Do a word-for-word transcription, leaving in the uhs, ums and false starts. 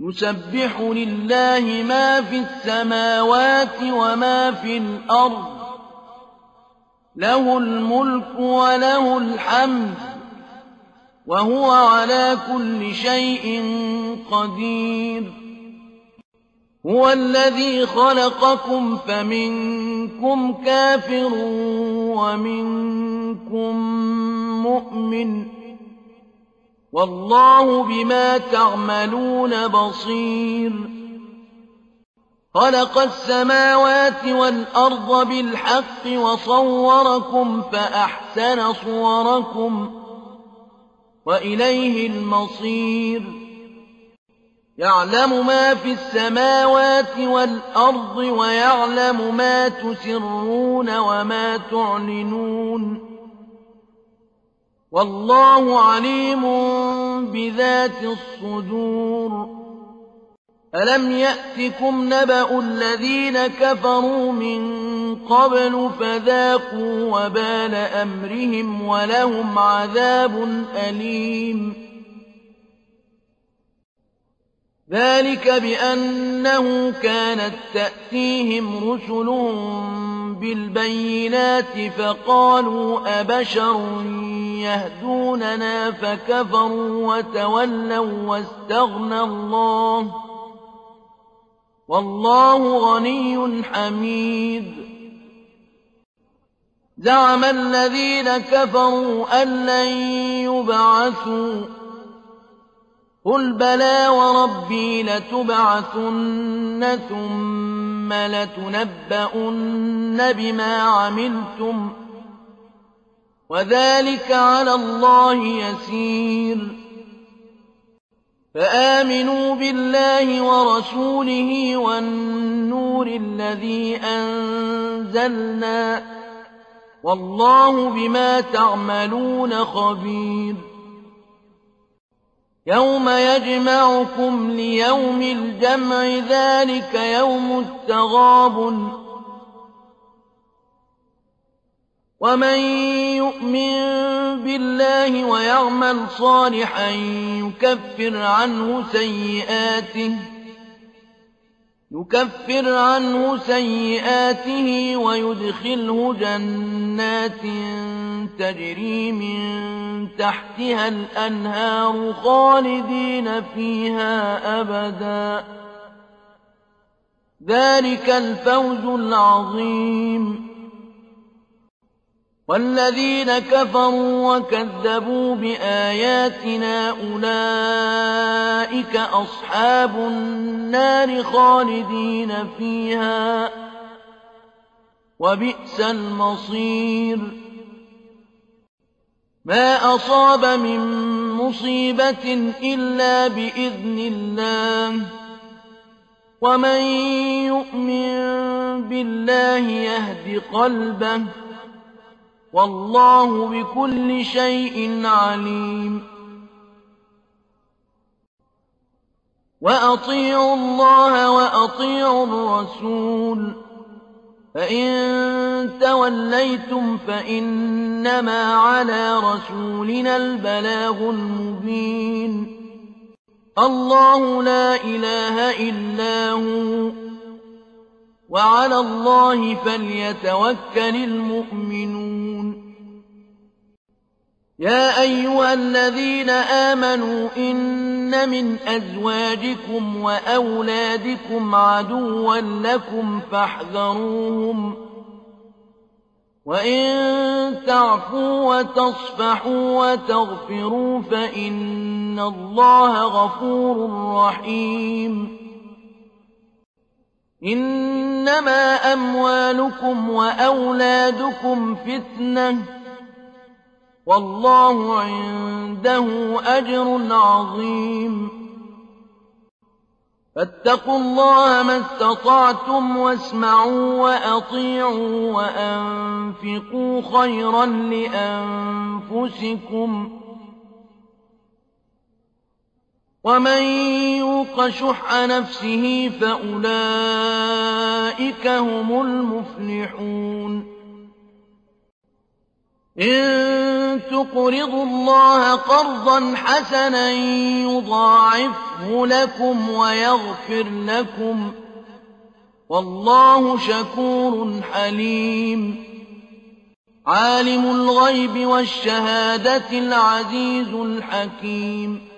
يسبح لله ما في السماوات وما في الأرض له الملك وله الحمد وهو على كل شيء قدير هو الذي خلقكم فمنكم كافر ومنكم مؤمن والله بما تعملون بصير خلق السماوات والأرض بالحق وصوركم فأحسن صوركم وإليه المصير يعلم ما في السماوات والأرض ويعلم ما تسرون وما تعلنون والله عليم بذات الصدور ألم يأتكم نبأ الذين كفروا من قبل فذاقوا وبال أمرهم ولهم عذاب أليم ذلك بأنه كانت تأتيهم رسلهم بالبينات فقالوا أبشر يهدوننا فكفروا وتولوا واستغنى الله والله غني حميد زعم الذين كفروا أن لن يبعثوا قل بلى وربي لتبعثن ثم لتنبؤن بما عملتم وذلك على الله يسير فآمنوا بالله ورسوله والنور الذي أنزلنا والله بما تعملون خبير يوم يجمعكم ليوم الجمع ذلك يوم التغابن ومن يؤمن بالله ويعمل صالحا يكفر عنه سيئاته يكفر عنه سيئاته ويدخله جنات تجري من تحتها الأنهار خالدين فيها أبدا ذلك الفوز العظيم والذين كفروا وكذبوا بآياتنا أولئك أصحاب النار خالدين فيها وبئس المصير ما أصاب من مصيبة إلا بإذن الله ومن يؤمن بالله يهد قلبه والله بكل شيء عليم وأطيعوا الله وأطيعوا الرسول فإن توليتم فإنما على رسولنا البلاغ المبين الله لا إله إلا هو وعلى الله فليتوكل المؤمنون يا أيها الذين آمنوا إن من أزواجكم وأولادكم عدوا لكم فاحذروهم وإن تعفوا وتصفحوا وتغفروا فإن الله غفور رحيم إنما أموالكم وأولادكم فتنة والله عنده أجر عظيم فاتقوا الله ما استطعتم واسمعوا وأطيعوا وأنفقوا خيرا لأنفسكم ومن يوق شح نفسه فأولئك هم المفلحون إن تقرضوا الله قرضا حسنا يضاعفه لكم ويغفر لكم والله شكور حليم عالم الغيب والشهادة العزيز الحكيم